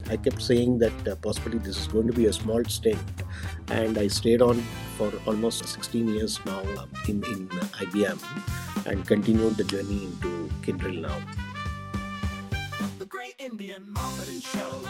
I kept saying that possibly this is going to be a small stint, and I stayed on for almost 16 years now in IBM and continued the journey into Kyndryl now. The Great Indian Marketing Show.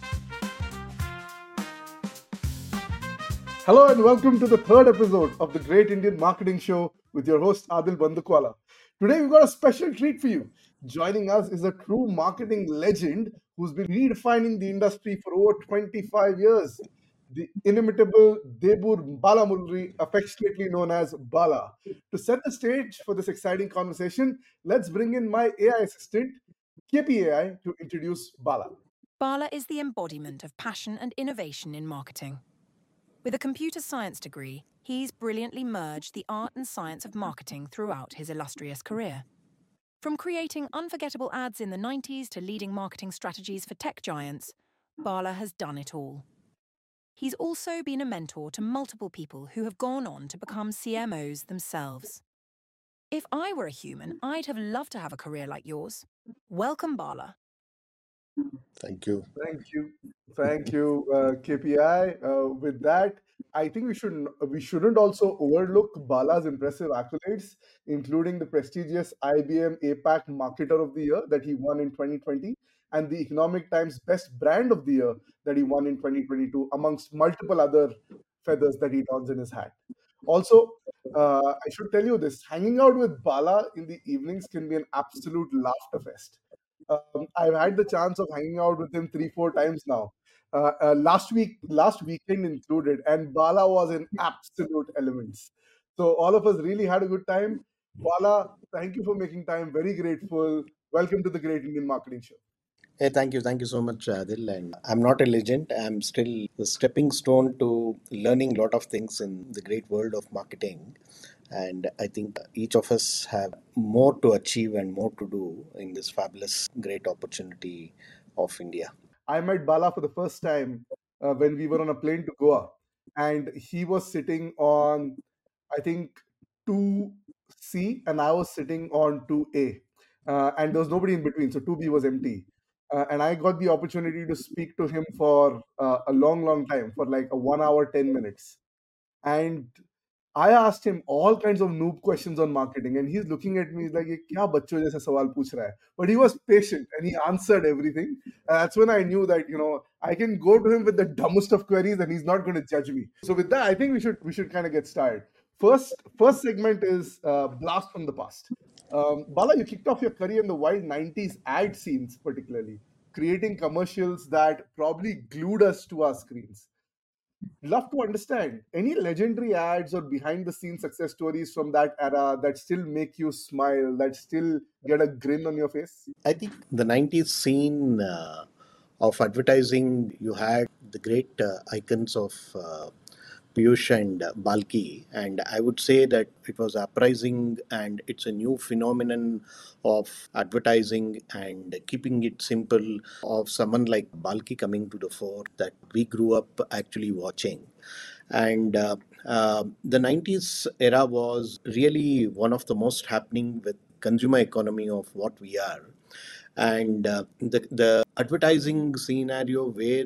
Hello and welcome to the third episode of the Great Indian Marketing Show with your host Adil Bandukwala. Today we've got a special treat for you. Joining us is a true marketing legend who's been redefining the industry for over 25 years. The inimitable Debur Balamurli, affectionately known as Bala. To set the stage for this exciting conversation, let's bring in my AI assistant, KPAI, to introduce Bala. Bala is the embodiment of passion and innovation in marketing. With a computer science degree, he's brilliantly merged the art and science of marketing throughout his illustrious career. From creating unforgettable ads in the 90s to leading marketing strategies for tech giants, Bala has done it all. He's also been a mentor to multiple people who have gone on to become CMOs themselves. If I were a human, I'd have loved to have a career like yours. Welcome, Bala. Thank you. Thank you, KPI. With that, I think we shouldn't also overlook Bala's impressive accolades, including the prestigious IBM APAC Marketer of the Year that he won in 2020, and the Economic Times Best Brand of the Year that he won in 2022, amongst multiple other feathers that he dons in his hat. Also, I should tell you this: hanging out with Bala in the evenings can be an absolute laughter fest. I've had the chance of hanging out with him 3, 4 times now. Last weekend included, and Bala was in absolute elements. So all of us really had a good time. Bala, thank you for making time. Very grateful. Welcome to the Great Indian Marketing Show. Hey, thank you so much, Adil. And I'm not a legend. I'm still the stepping stone to learning a lot of things in the great world of marketing. And I think each of us have more to achieve and more to do in this fabulous, great opportunity of India. I met Bala for the first time when we were on a plane to Goa, and he was sitting on, I think, 2C, and I was sitting on 2A, and there was nobody in between, so 2B was empty. And I got the opportunity to speak to him for a long, long time, for like a 1 hour, 10 minutes. And I asked him all kinds of noob questions on marketing, and he's looking at me. He's like, "ये क्या बच्चों जैसा सवाल पूछ रहा है?" But he was patient and he answered everything. And that's when I knew that I can go to him with the dumbest of queries, and he's not going to judge me. So with that, I think we should kind of get started. First segment is blast from the past. Bala, you kicked off your career in the wild '90s ad scenes, particularly creating commercials that probably glued us to our screens. Love to understand any legendary ads or behind the scenes success stories from that era that still make you smile, that still get a grin on your face. I think the 90s scene of advertising, you had the great icons of Piyush and Balki, and I would say that it was uprising and it's a new phenomenon of advertising and keeping it simple of someone like Balki coming to the fore that we grew up actually watching. And the 90s era was really one of the most happening with consumer economy of what we are. And the advertising scenario where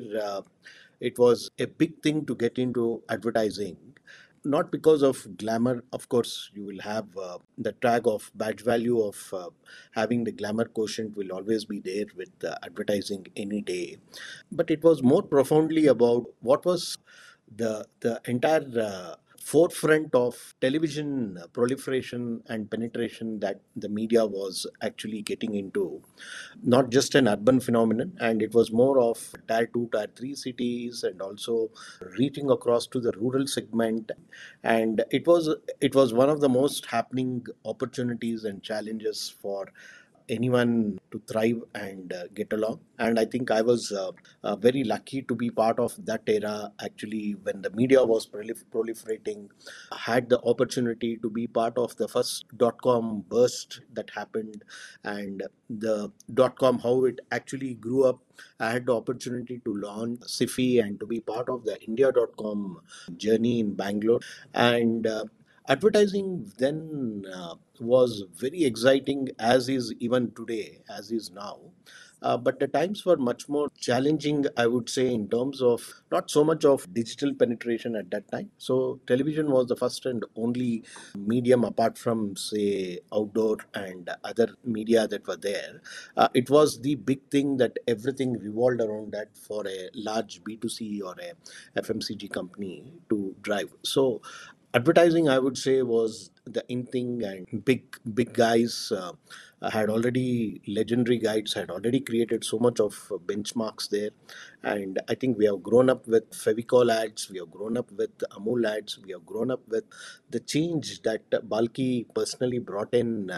it was a big thing to get into advertising, not because of glamour. Of course you will have the tag of badge value of having the glamour quotient will always be there with advertising any day, but it was more profoundly about what was the entire forefront of television proliferation and penetration that the media was actually getting into, not just an urban phenomenon, and it was more of tier 2 tier 3 cities and also reaching across to the rural segment. And it was one of the most happening opportunities and challenges for anyone to thrive and get along. And I think I was very lucky to be part of that era actually when the media was proliferating. I had the opportunity to be part of the first .com burst that happened, and the .com how it actually grew up. I had the opportunity to launch Sifi and to be part of the India.com journey in Bangalore. And advertising then was very exciting, as is even today, as is now. But the times were much more challenging, I would say, in terms of not so much of digital penetration at that time. So television was the first and only medium apart from, say, outdoor and other media that were there. It was the big thing that everything revolved around that for a large B2C or a FMCG company to drive. So advertising, I would say, was the in thing, and big guys had already legendary guides had already created so much of benchmarks there. And I think we have grown up with Fevicol ads, we have grown up with Amul ads, we have grown up with the change that Balki personally brought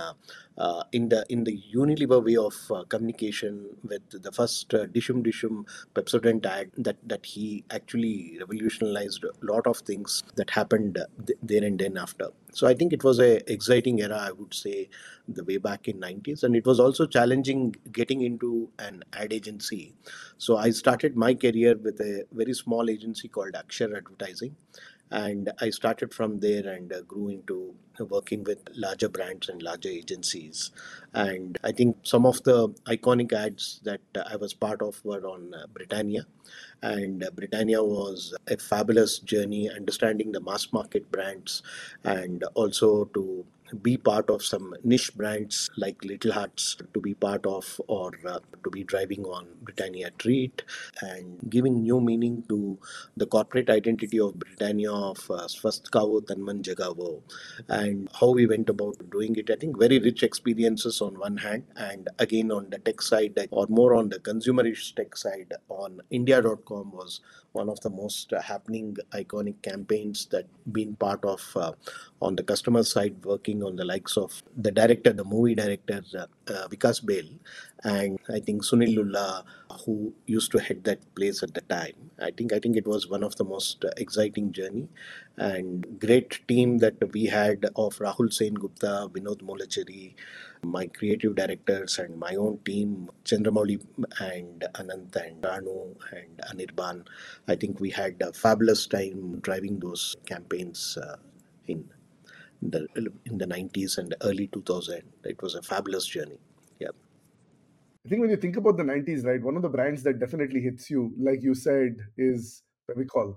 in the Unilever way of communication, with the first Dishum Pepsodent ad that he actually revolutionized a lot of things that happened there and then after. So I think it was a exciting era, I would say, the way back in 90s, and it was also challenging getting into an ad agency. So I started my career with a very small agency called Akshar Advertising, and I started from there and grew into working with larger brands and larger agencies. And I think some of the iconic ads that I was part of were on Britannia, and Britannia was a fabulous journey understanding the mass market brands, and also to be part of some niche brands like Little Hearts, to be part of, or to be driving on Britannia Treat, and giving new meaning to the corporate identity of Britannia of Swasthkavo Tanman Jagavo, and how we went about doing it. I think very rich experiences on one hand, and again on the tech side, or more on the consumerish tech side, on India.com was one of the most happening iconic campaigns that been part of on the customer side, working on the likes of the movie director Vikas Bale, and I think Sunil Lulla, who used to head that place at the time. I think it was one of the most exciting journey, and great team that we had of Rahul Sen Gupta, Vinod Molacheri, my creative directors, and my own team, Chandramouli and Anant and Ranu and Anirban. I think we had a fabulous time driving those campaigns in in the 90s and early 2000. It was a fabulous journey. Yeah. I think when you think about the 90s, right, one of the brands that definitely hits you, like you said, is Fevicol.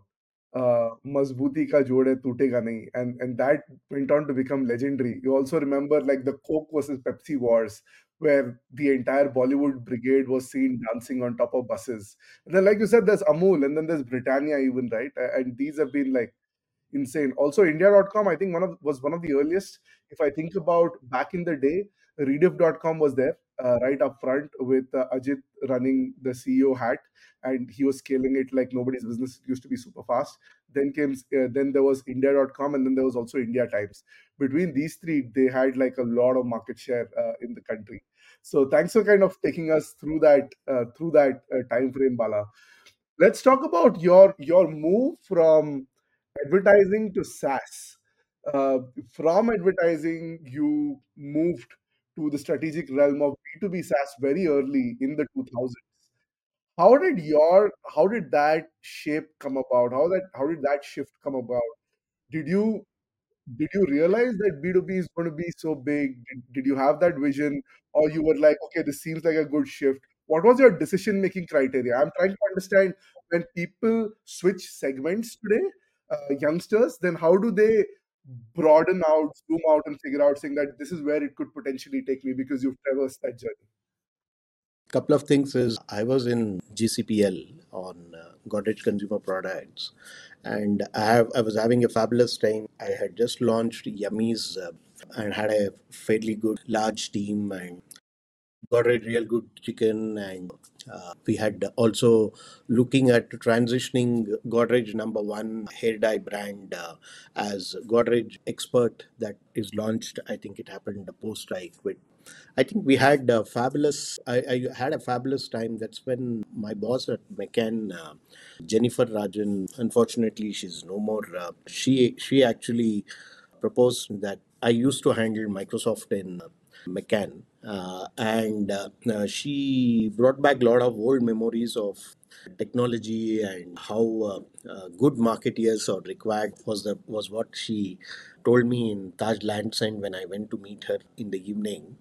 Mazbuti ka jod hai, tootega nahi. And that went on to become legendary. You also remember like the Coke versus Pepsi wars, where the entire Bollywood brigade was seen dancing on top of buses. And then, like you said, there's Amul, and then there's Britannia, even, right? And these have been like insane. Also, India.com, I think was one of the earliest. If I think about back in the day, Rediff.com was there right up front with Ajit running the CEO hat, and he was scaling it like nobody's business. It used to be super fast. Then there was India.com, and then there was also India Times. Between these three, they had like a lot of market share in the country. So thanks for kind of taking us through that time frame, Bala. Let's talk about your move from advertising to SaaS. Uh, from advertising, you moved to the strategic realm of B2B SaaS very early in the 2000s. How did that shape come about? How did that shift come about? Did you did you realize that B2B is going to be so big? Did you have that vision, or you were like, okay, this seems like a good shift? What was your decision making criteria? I'm trying to understand when people switch segments today, youngsters, then how do they broaden out, zoom out, and figure out saying that this is where it could potentially take me because you've traversed that journey? Couple of things is I was in GCPL on Godrej Consumer Products, and I was having a fabulous time. I had just launched Yummies and had a fairly good large team, and got a real good chicken, and we had also looking at transitioning Godrej number one hair dye brand as Godrej Expert that is launched. I think it happened post I quit. I think we had a fabulous. I had a fabulous time. That's when my boss at McCann, Jennifer Rajan. Unfortunately, she's no more. She actually proposed that I used to handle Microsoft in McCann, and she brought back a lot of old memories of technology and how good marketeers are required was what she told me in Taj Lands End when I went to meet her in the evening.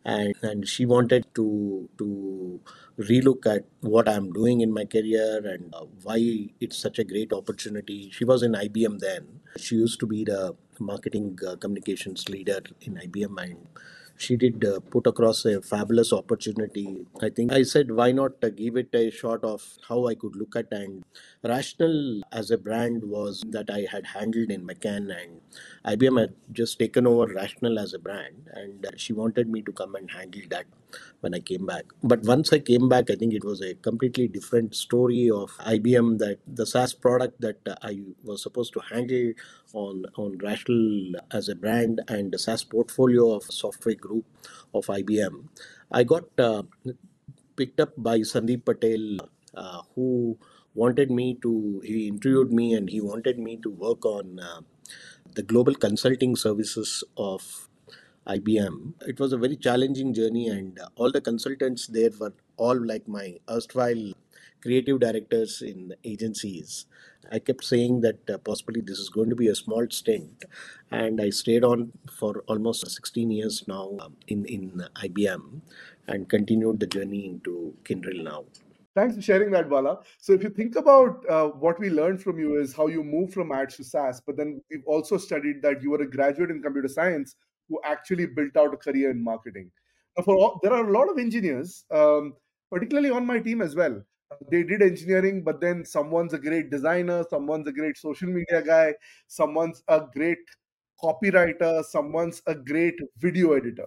and she wanted to relook at what I'm doing in my career and why it's such a great opportunity. She was in IBM then. She used to be the marketing communications leader in IBM, and she did put across a fabulous opportunity. I think I said, why not give it a shot of how I could look at. And Rational as a brand was that I had handled in McCann, and IBM had just taken over Rational as a brand, and she wanted me to come and handle that when I came back. But once I came back, I think it was a completely different story of IBM, that the SaaS product that I was supposed to handle on Rational as a brand and the SaaS portfolio of software group of IBM. I got picked up by Sandeep Patel, who wanted me to, he interviewed me and he wanted me to work on the global consulting services of IBM. It was a very challenging journey, and all the consultants there were all like my erstwhile creative directors in agencies. I kept saying that possibly this is going to be a small stint, and I stayed on for almost 16 years now in IBM and continued the journey into Kyndryl now. Thanks for sharing that, Bala. So, if you think about what we learned from you is how you moved from ads to SaaS, but then we've also studied that you were a graduate in computer science who actually built out a career in marketing. Now, there are a lot of engineers, particularly on my team as well. They did engineering, but then someone's a great designer, someone's a great social media guy, someone's a great copywriter, someone's a great video editor.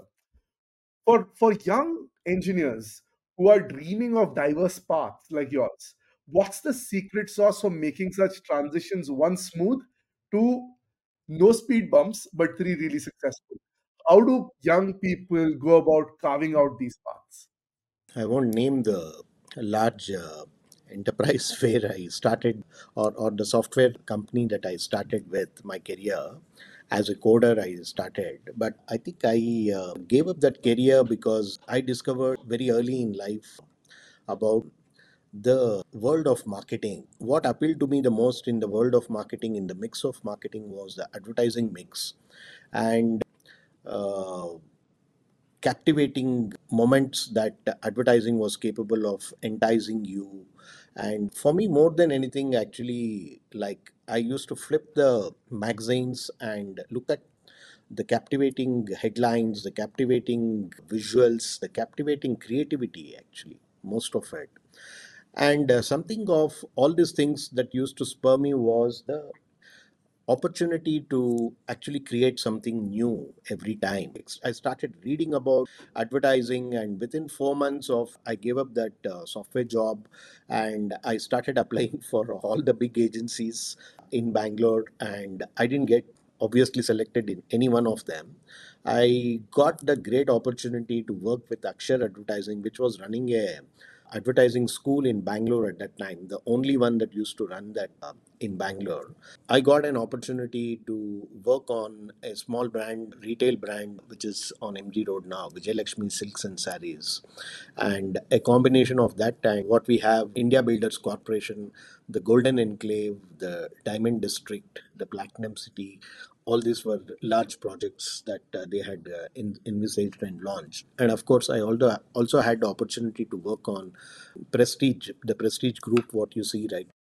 For young engineers who are dreaming of diverse paths like yours, what's the secret sauce for making such transitions, one smooth to no speed bumps but three really successful? How do young people go about carving out these paths? I won't name the large enterprise where I started, or the software company that I started with my career. As a coder, I started, but I think I gave up that career because I discovered very early in life about the world of marketing. What appealed to me the most in the world of marketing, in the mix of marketing, was the advertising mix. And uh, captivating moments that advertising was capable of enticing you. And for me, more than anything, actually, like I used to flip the magazines and look at the captivating headlines, the captivating visuals, the captivating creativity, actually, most of it. And something of all these things that used to spur me was the opportunity to actually create something new every time. I started reading about advertising, and within 4 months of I gave up that software job, and I started applying for all the big agencies in Bangalore, and I didn't get obviously selected in any one of them. I got the great opportunity to work with Akshar Advertising, which was running a advertising school in Bangalore at that time, the only one that used to run that in Bangalore. I got an opportunity to work on a small brand, retail brand, which is on MG Road now, Vijayalakshmi Silks and Sarees. And a combination of that time, what we have, India Builders Corporation, the Golden Enclave, the Diamond District, the Platinum City, all these were large projects that they had envisaged and launched. And of course, I also had the opportunity to work on Prestige, the Prestige Group, what you see right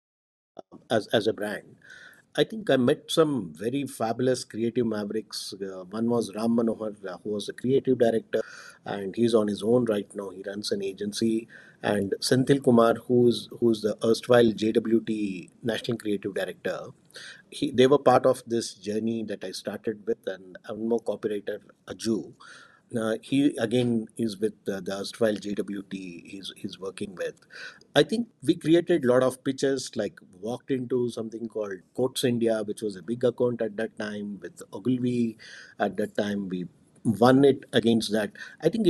as a brand. I think I met some very fabulous creative mavericks. One was Ram Manohar, who was the creative director, and he's on his own right now. He runs an agency. And Senthil Kumar, who's the erstwhile JWT National Creative Director. They were part of this journey that I started with, and one more copywriter, Aju. He again is with the erstwhile JWT he's working with. I think we created a lot of pitches, like walked into something called Coats India, which was a big account at that time with Ogilvy. At that time, we won it against that. I think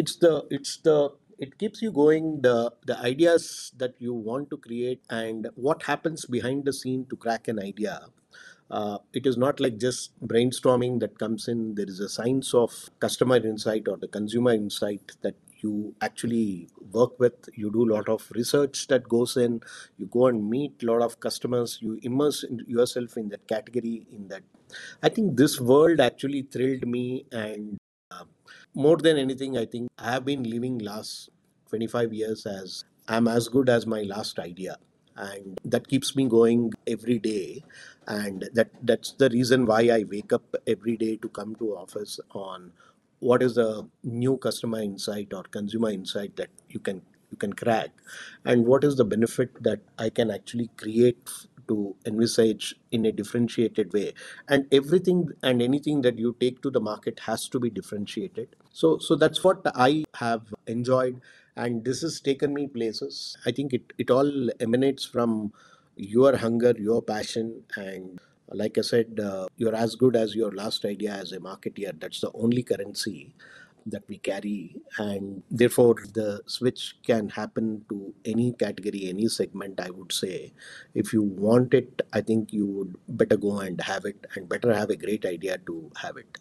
it keeps you going, the ideas that you want to create and what happens behind the scene to crack an idea. It is not like just brainstorming that comes in. There is a science of customer insight or the consumer insight that you actually work with. You do a lot of research that goes in. You go and meet a lot of customers. You immerse yourself in that category. In that, I think this world actually thrilled me, and More than anything, I think I have been living last 25 years as I'm as good as my last idea. And that keeps me going every day. And that's the reason why I wake up every day to come to office on what is the new customer insight or consumer insight that you can crack, and what is the benefit that I can actually create to envisage in a differentiated way. And everything and anything that you take to the market has to be differentiated. So that's what I have enjoyed, and this has taken me places. I think it all emanates from your hunger, your passion, and like I said, you're as good as your last idea as a marketeer. That's the only currency that we carry, and therefore the switch can happen to any category, any segment. I would say, if you want it, I think you would better go and have it, and better have a great idea to have it.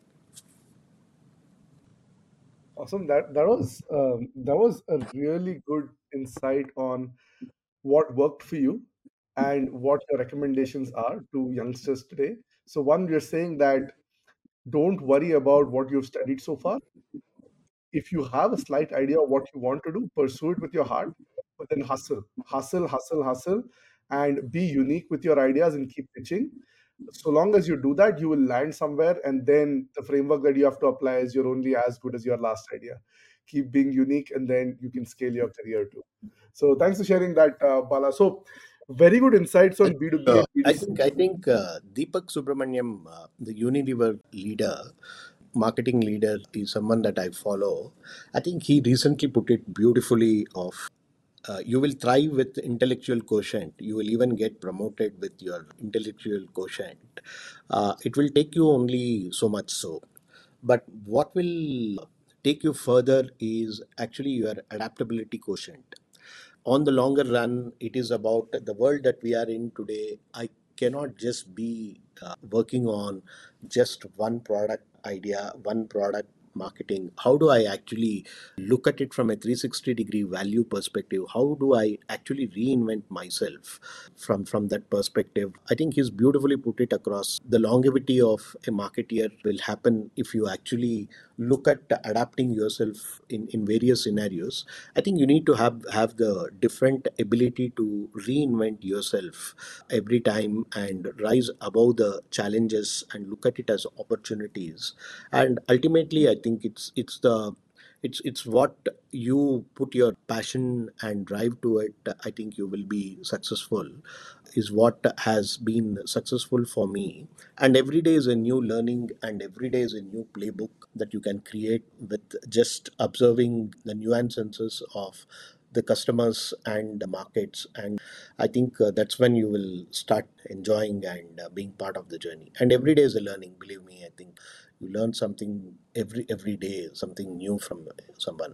Awesome. That was a really good insight on what worked for you and what your recommendations are to youngsters today. So one, you're saying that don't worry about what you've studied so far. If you have a slight idea of what you want to do, pursue it with your heart, but then hustle, and be unique with your ideas and keep pitching. So long as you do that, you will land somewhere, and then the framework that you have to apply is you're only as good as your last idea. Keep being unique, and then you can scale your career too. So thanks for sharing that, Bala. So very good insights on B2B and I B2C. think I think Deepak Subramaniam, the Unilever leader, marketing leader, is someone that I follow. I think he recently put it beautifully. Of you will thrive with intellectual quotient. You will even get promoted with your intellectual quotient. It will take you only so much so, but what will take you further is actually your adaptability quotient. On the longer run, it is about the world that we are in today. I cannot just be working on just one product idea, one product marketing. How do I actually look at it from a 360-degree value perspective? How do I actually reinvent myself from that perspective? I think he's beautifully put it across. The longevity of a marketeer will happen if you actually look at adapting yourself in various scenarios. I think you need to have the different ability to reinvent yourself every time and rise above the challenges and look at it as opportunities. And ultimately, I think it's what you put your passion and drive to it. I think you will be successful, is what has been successful for me. And every day is a new learning, and every day is a new playbook that you can create with just observing the nuances of the customers and the markets. And I think that's when you will start enjoying and being part of the journey. And every day is a learning, believe me. I think you learn something every day, something new from someone.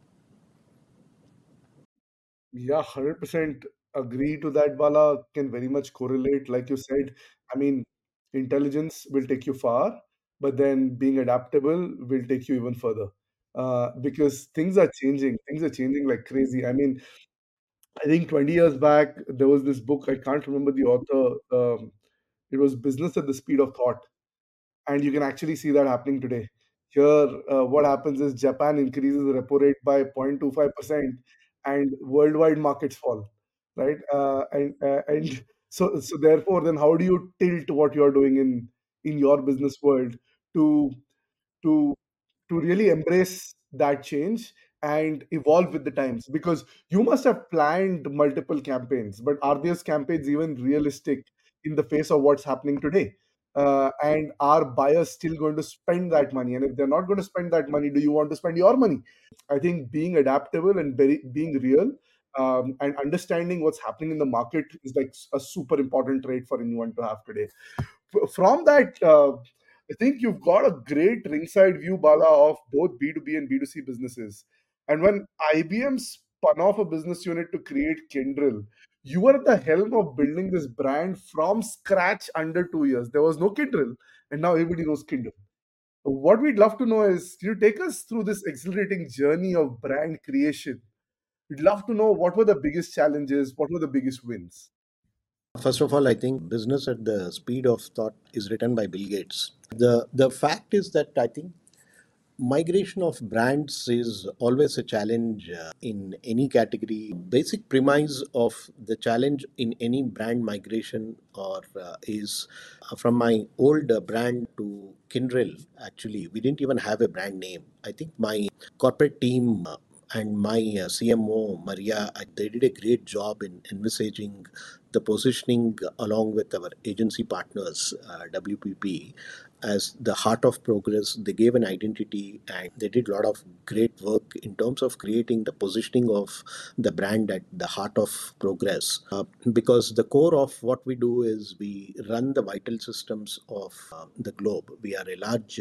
Yeah, 100% agree to that, Bala. Can very much correlate. Like you said, I mean, intelligence will take you far, but then being adaptable will take you even further. Because things are changing. Things are changing like crazy. I mean, I think 20 years back, there was this book, I can't remember the author. It was Business at the Speed of Thought, and you can actually see that happening today. Here, what happens is Japan increases the repo rate by 0.25%, and worldwide markets fall, right? And so therefore, then how do you tilt what you are doing in your business world to to to really embrace that change and evolve with the times? Because you must have planned multiple campaigns, but are these campaigns even realistic in the face of what's happening today? And are buyers still going to spend that money? And if they're not going to spend that money, do you want to spend your money? I think being adaptable and being real, and understanding what's happening in the market is like a super important trait for anyone to have today. From that, I think you've got a great ringside view, Bala, of both B2B and B2C businesses. And when IBM spun off a business unit to create Kyndryl, you were at the helm of building this brand from scratch under 2 years. There was no Kyndryl, and now everybody knows Kyndryl. What we'd love to know is, can you take us through this exhilarating journey of brand creation? We'd love to know what were the biggest challenges, what were the biggest wins. First of all, I think Business at the Speed of Thought is written by Bill Gates. The fact is that I think Migration of brands is always a challenge in any category. Basic premise of the challenge in any brand migration or is from my old brand to Kindrel. Actually, we didn't even have a brand name. I think my corporate team and my CMO Maria, they did a great job in envisaging the positioning along with our agency partners, WPP, as the heart of progress. They gave an identity and they did a lot of great work in terms of creating the positioning of the brand at the heart of progress. Because the core of what we do is we run the vital systems of the globe. We are a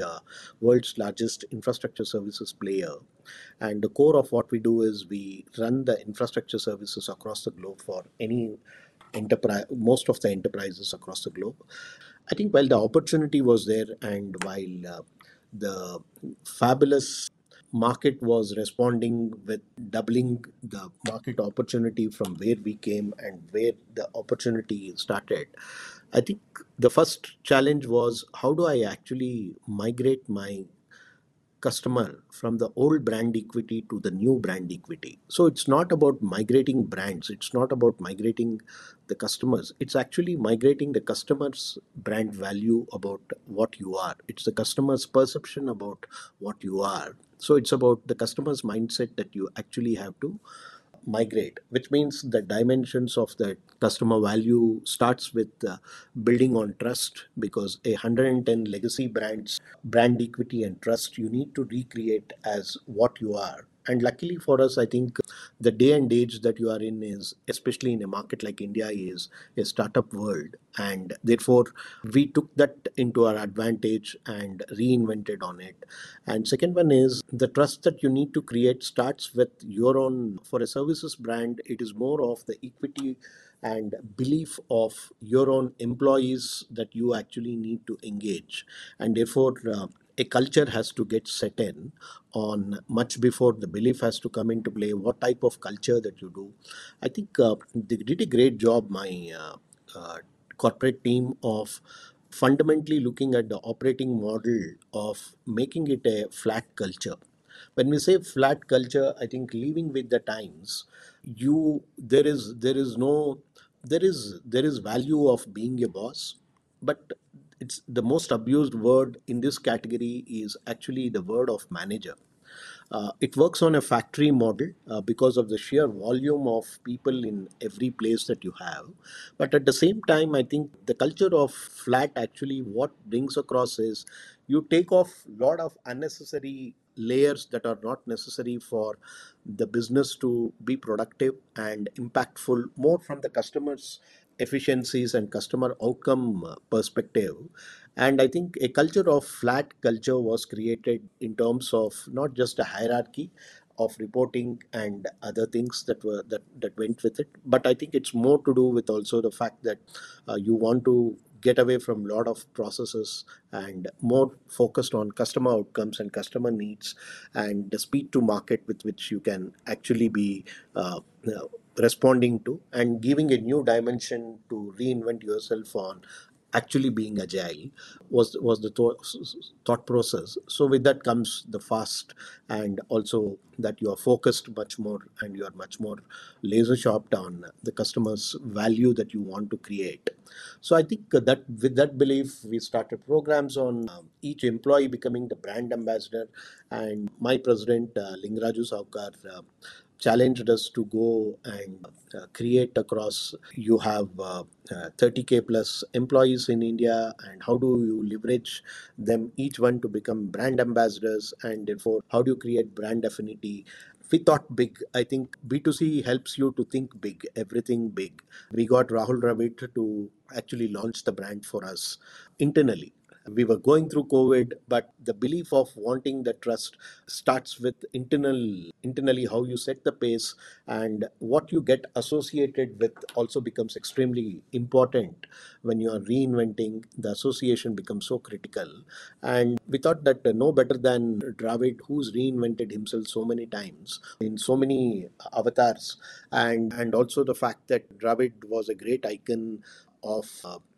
world's largest infrastructure services player, and the core of what we do is we run the infrastructure services across the globe for any enterprise, most of the enterprises across the globe. I think while the opportunity was there and while the fabulous market was responding with doubling the market opportunity from where we came and where the opportunity started, I think the first challenge was how do I actually migrate my customer from the old brand equity to the new brand equity. So it's not about migrating brands, it's not about migrating the customers, it's actually migrating the customer's brand value about what you are. It's the customer's perception about what you are. So it's about the customer's mindset that you actually have to migrate, which means the dimensions of the customer value starts with building on trust, because 110 legacy brands, brand equity and trust, you need to recreate as what you are. And luckily for us, I think the day and age that you are in is, especially in a market like India, is a startup world. And therefore, we took that into our advantage and reinvented on it. And second one is the trust that you need to create starts with your own. For a services brand, it is more of the equity and belief of your own employees that you actually need to engage. And therefore, a culture has to get set in on much before the belief has to come into play. What type of culture that you do? I think they did a great job, my corporate team, of fundamentally looking at the operating model of making it a flat culture. When we say flat culture, I think living with the times, you there is value of being a boss, but it's the most abused word in this category is actually the word of manager. It works on a factory model because of the sheer volume of people in every place that you have. But at the same time, I think the culture of flat actually what brings across is you take off a lot of unnecessary layers that are not necessary for the business to be productive and impactful more from the customers efficiencies and customer outcome perspective. And I think a culture of flat culture was created in terms of not just a hierarchy of reporting and other things that went with it, but I think it's more to do with also the fact that you want to get away from a lot of processes and more focused on customer outcomes and customer needs and the speed to market with which you can actually be responding to and giving a new dimension to reinvent yourself on actually being agile was the thought process. So with that comes the fast, and also that you are focused much more and you are much more laser sharp on the customer's value that you want to create. So I think that with that belief, we started programs on each employee becoming the brand ambassador. And my president, Lingaraju Saukar, challenged us to go and create across. You have 30K plus employees in India, and how do you leverage them, each one to become brand ambassadors, and therefore, how do you create brand affinity? We thought big. I think B2C helps you to think big, everything big. We got Rahul Dravid to actually launch the brand for us internally. We were going through COVID, but the belief of wanting the trust starts with internally how you set the pace, and what you get associated with also becomes extremely important. When you are reinventing, the association becomes so critical. And we thought that no better than Dravid, who's reinvented himself so many times in so many avatars, and also the fact that Dravid was a great icon of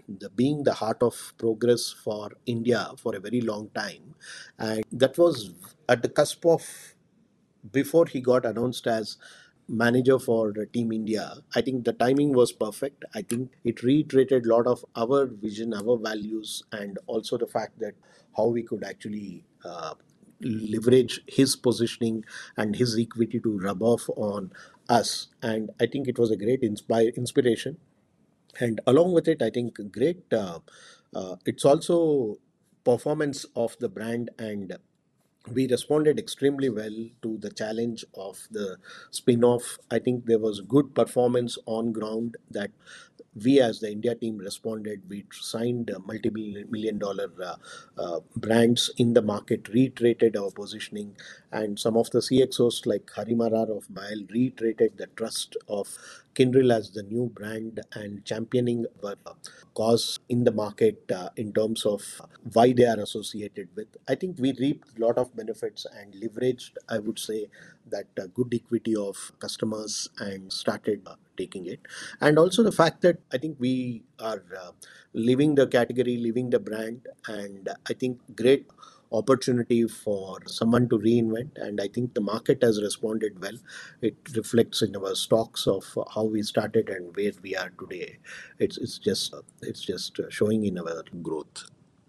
the being the heart of progress for India for a very long time, and that was at the cusp of before he got announced as manager for Team India. I think the timing was perfect. I think it reiterated a lot of our vision, our values, and also the fact that how we could actually leverage his positioning and his equity to rub off on us. And I think it was a great inspiration. And along with it, I think great. It's also performance of the brand, and we responded extremely well to the challenge of the spin-off. I think there was good performance on ground that we as the India team responded. We signed multi-million dollar brands in the market, reiterated our positioning, and some of the CXOs like Harimarar of Bile reiterated the trust of Kindrel as the new brand and championing our cause in the market in terms of why they are associated with. I think we reaped a lot of benefits and leveraged, I would say, that good equity of customers and started taking it. And also the fact that I think we are living the category, living the brand, and I think great opportunity for someone to reinvent. And I think the market has responded well. It reflects in our stocks of how we started and where we are today. It's just showing in our growth.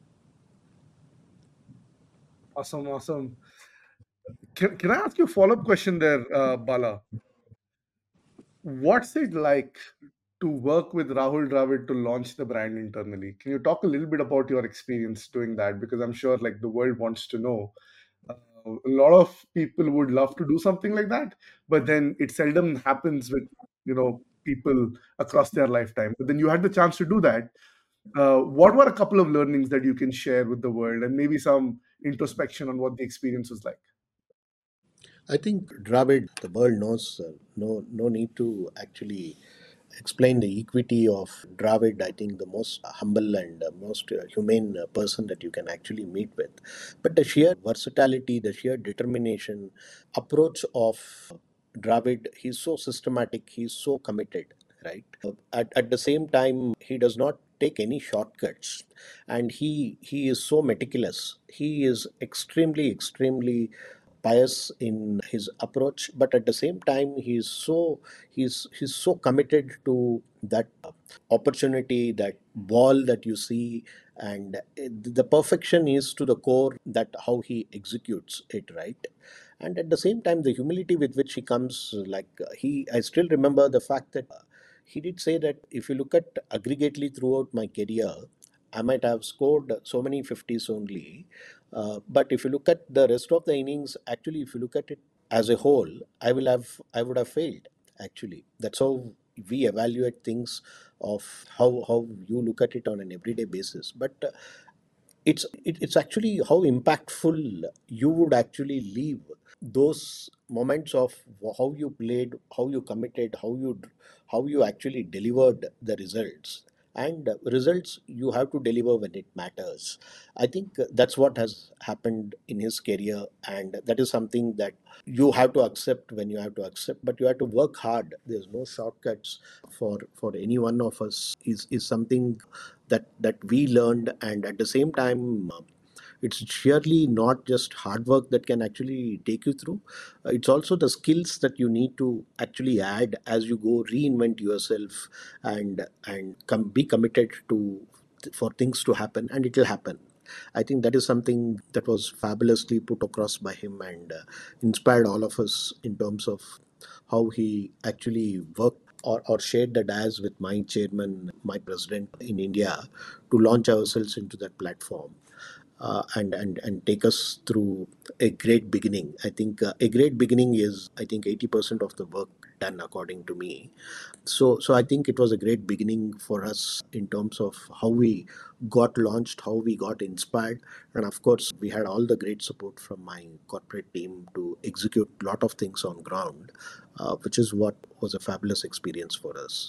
Awesome, awesome. Can I ask you a follow-up question there, Bala? What's it like to work with Rahul Dravid to launch the brand internally? Can you talk a little bit about your experience doing that? Because I'm sure like the world wants to know. A lot of people would love to do something like that, but then it seldom happens with people across their lifetime. But then you had the chance to do that. What were a couple of learnings that you can share with the world, and maybe some introspection on what the experience was like? I think Dravid, the world knows, no need to actually explain the equity of Dravid. I think the most humble and most humane person that you can actually meet with. But the sheer versatility, the sheer determination, approach of Dravid, he's so systematic, he's so committed, right? At the same time, he does not take any shortcuts, and he is so meticulous. He is extremely pious in his approach, but at the same time he's so committed to that opportunity, that ball that you see, and the perfection is to the core that how he executes it, right? And at the same time the humility with which he comes, like he I still remember the fact that he did say that if you look at aggregately throughout my career, I might have scored so many 50s only. But if you look at the rest of the innings, actually, if you look at it as a whole, I would have failed. Actually, that's how we evaluate things of how you look at it on an everyday basis. But it's actually how impactful you would actually leave those moments of how you played, how you committed, how you actually delivered the results. And results you have to deliver when it matters. I think that's what has happened in his career, and that is something that you have to accept when you have to accept, but you have to work hard. There's no shortcuts for any one of us. Is something that we learned, and at the same time it's surely not just hard work that can actually take you through. It's also the skills that you need to actually add as you go reinvent yourself, and be committed to for things to happen, and it will happen. I think that is something that was fabulously put across by him, and inspired all of us in terms of how he actually worked or shared the dais with my chairman, my president in India, to launch ourselves into that platform. And take us through a great beginning. I think a great beginning is, I think, 80% of the work done, according to me. So I think it was a great beginning for us in terms of how we got launched, how we got inspired, and of course we had all the great support from my corporate team to execute a lot of things on ground, which is what was a fabulous experience for us.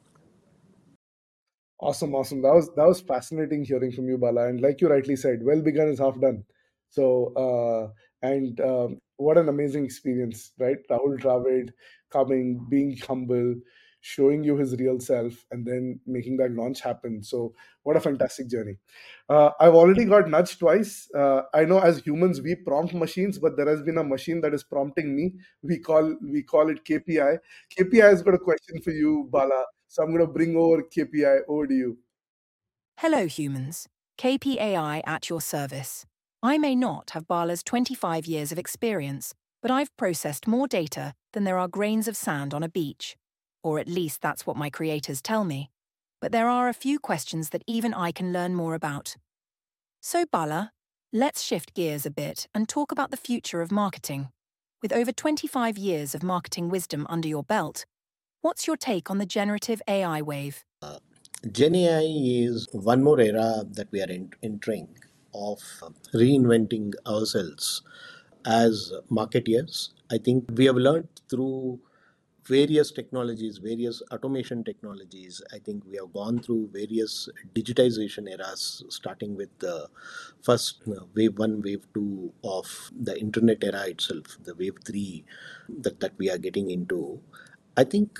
Awesome, awesome. That was fascinating hearing from you, Bala. And like you rightly said, well begun is half done. So and what an amazing experience, right? Rahul Dravid coming, being humble, showing you his real self, and then making that launch happen. So, what a fantastic journey. I've already got nudged twice. I know as humans we prompt machines, but there has been a machine that is prompting me. We call it KPI. KPI has got a question for you, Bala. So I'm going to bring over KPI over to you. Hello, humans. KPAI at your service. I may not have Bala's 25 years of experience, but I've processed more data than there are grains of sand on a beach. Or at least that's what my creators tell me. But there are a few questions that even I can learn more about. So, Bala, let's shift gears a bit and talk about the future of marketing. With over 25 years of marketing wisdom under your belt, what's your take on the generative AI wave? Gen AI is one more era that we are entering of reinventing ourselves as marketeers. I think we have learned through various technologies, various automation technologies. I think we have gone through various digitization eras, starting with the first wave one, wave two of the internet era itself, the wave three that we are getting into. I think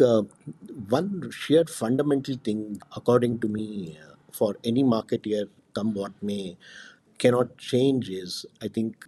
one sheer fundamental thing, according to me, for any marketeer, come what may, cannot change is, I think,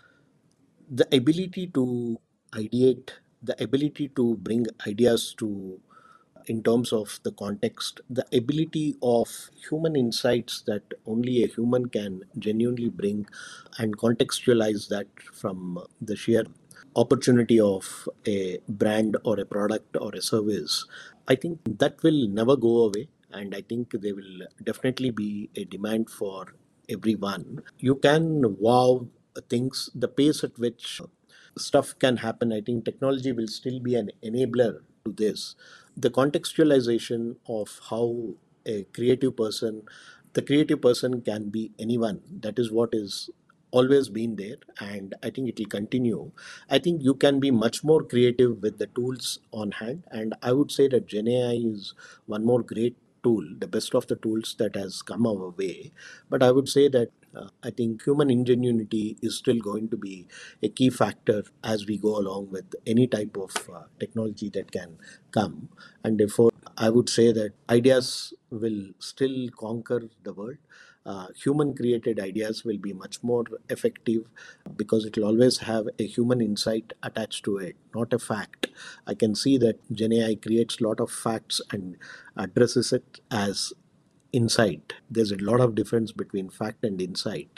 the ability to ideate, the ability to bring ideas to, in terms of the context, the ability of human insights that only a human can genuinely bring, and contextualize that from the sheer opportunity of a brand or a product or a service. I think that will never go away, and I think there will definitely be a demand for everyone. You can wow things, the pace at which stuff can happen. I think technology will still be an enabler to this. The contextualization of how a creative person, the creative person can be anyone. That is what is always been there, and I think it will continue. I think you can be much more creative with the tools on hand, and I would say that Gen AI is one more great tool, the best of the tools that has come our way. But I would say that I think human ingenuity is still going to be a key factor as we go along with any type of technology that can come. And therefore, I would say that ideas will still conquer the world. Human created ideas will be much more effective because it will always have a human insight attached to it, not a fact. I can see that Gen AI creates a lot of facts and addresses it as insight. There's a lot of difference between fact and insight,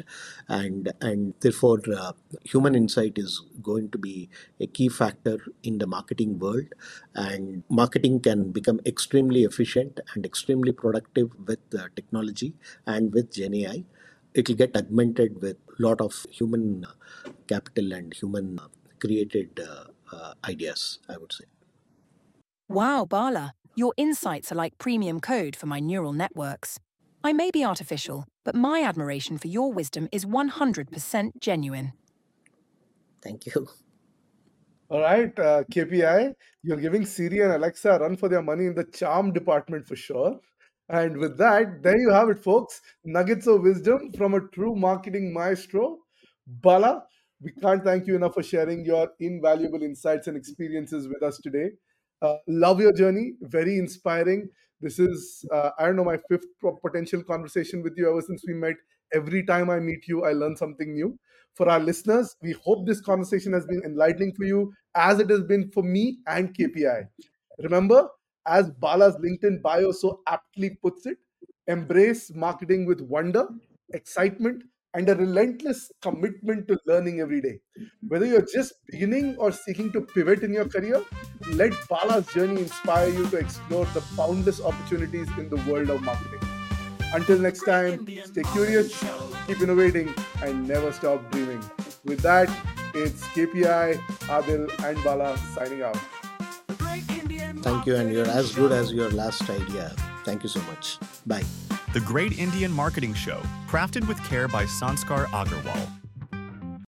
and therefore human insight is going to be a key factor in the marketing world, and marketing can become extremely efficient and extremely productive with technology and with Gen AI. It will get augmented with a lot of human capital and human created ideas, I would say. Wow, Bala, your insights are like premium code for my neural networks. I may be artificial, but my admiration for your wisdom is 100% genuine. Thank you. All right, KPI, you're giving Siri and Alexa a run for their money in the charm department for sure. And with that, there you have it, folks. Nuggets of wisdom from a true marketing maestro. Bala, we can't thank you enough for sharing your invaluable insights and experiences with us today. Love your journey, very inspiring. This is, I don't know, my fifth potential conversation with you ever since we met. Every time I meet you, I learn something new. For our listeners, we hope this conversation has been enlightening for you as it has been for me and KPI. Remember, as Bala's LinkedIn bio so aptly puts it, embrace marketing with wonder, excitement, and a relentless commitment to learning every day. Whether you're just beginning or seeking to pivot in your career, let Bala's journey inspire you to explore the boundless opportunities in the world of marketing. Until next time, stay curious, keep innovating, and never stop dreaming. With that, it's KPI, Adil, and Bala signing out. Thank you, and you're as good as your last idea. Thank you so much. Bye. The Great Indian Marketing Show, crafted with care by Sanskar Agarwal.